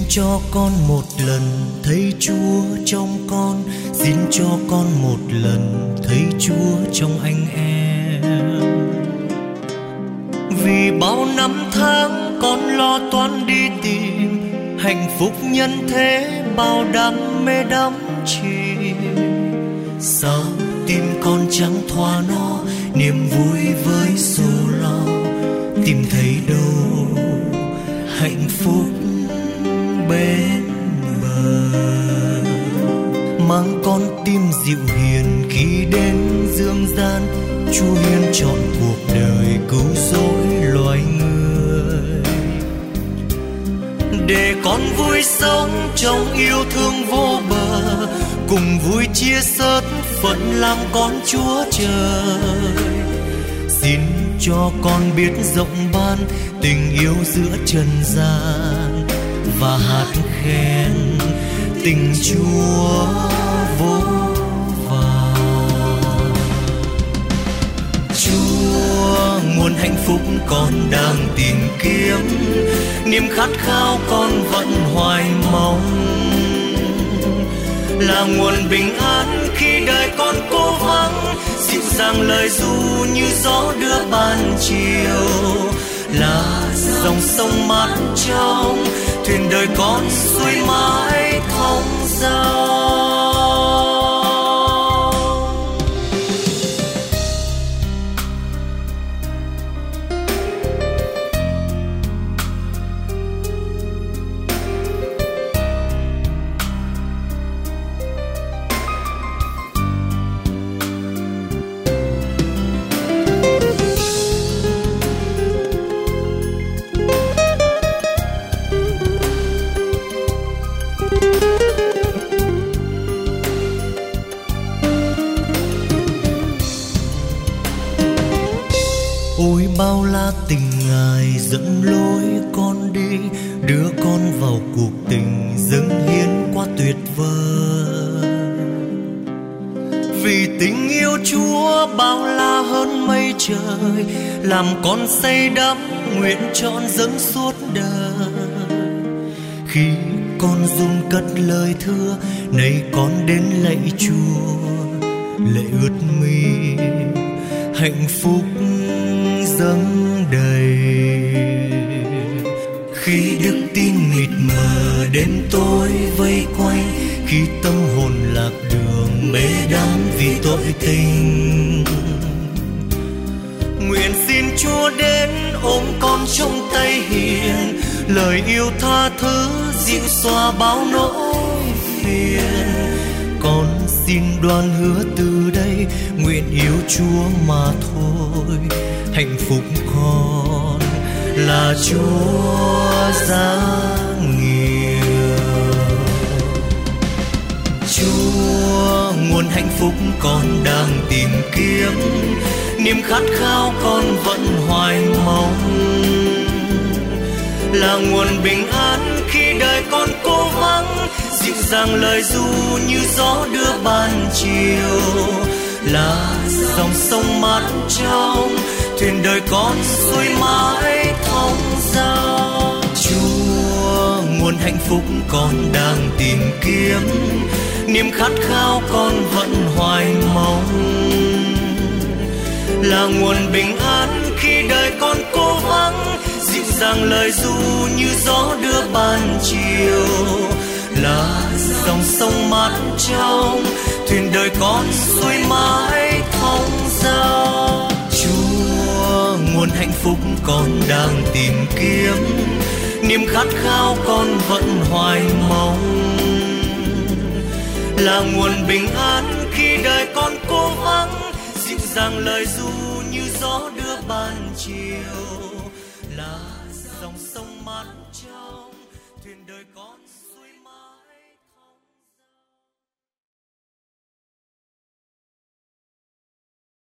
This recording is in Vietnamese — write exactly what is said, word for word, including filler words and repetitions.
cho con một lần thấy Chúa trong con, xin cho con một lần thấy Chúa trong anh em. Vì bao năm tháng con lo toan đi tìm hạnh phúc nhân thế, bao đam mê đắm chìm, sao tim con chẳng thỏa no niềm vui với sầu lo, tìm thấy đâu hạnh phúc bên bờ. Mang con tim dịu hiền khi đến dương gian, Chúa hiến trọn cuộc đời cứu rỗi loài người, để con vui sống trong yêu thương vô bờ, cùng vui chia sớt phận làm con Chúa trời. Xin cho con biết rộng ban tình yêu giữa trần gian, và hát khen tình Chúa vô vàn. Chúa nguồn hạnh phúc con đang tìm kiếm, niềm khát khao con vẫn hoài mong, là nguồn bình an khi đời con cô vắng, dịu dàng lời ru như gió đưa ban chiều, là dòng sông mát trong thuyền đời con xuôi mãi thong dong. Ôi bao la tình Ngài dẫn lối con đi, đưa con vào cuộc tình dâng hiến quá tuyệt vời. Vì tình yêu Chúa bao la hơn mây trời, làm con say đắm nguyện trọn dâng suốt đời. Khi con run cất lời thưa, này con đến lạy Chúa, lệ ướt mi hạnh phúc dâng đầy. Khi đức tin mịt mờ đêm tối vây quanh, khi tâm hồn lạc đường mê đắm vì tội tình, nguyện xin Chúa đến ôm con trong tay hiền, lời yêu tha thứ dịu xóa bao nỗi phiền. Con xin đoan hứa từ đây nguyện yêu Chúa mà thôi, hạnh phúc con là Chúa giáng nhiều. Chúa nguồn hạnh phúc con đang tìm kiếm, niềm khát khao con vẫn hoài mong, là nguồn bình an khi đời con cô vắng, dịu dàng lời ru như gió đưa ban chiều, là dòng sông mát trong thuyền đời con xuôi mãi thong dong. Chúa nguồn hạnh phúc con đang tìm kiếm, niềm khát khao con vẫn hoài mong, là nguồn bình an khi đời con cô vắng, dịu dàng lời ru như gió đưa ban chiều, là dòng sông mát trong thuyền đời con xuôi mãi thong dong. Chúa nguồn hạnh phúc con đang tìm kiếm, niềm khát khao con vẫn hoài mong, là nguồn bình an khi đời con cô vắng, dịu dàng lời ru như gió đưa ban chiều, là dòng sông mát trong thuyền đời con.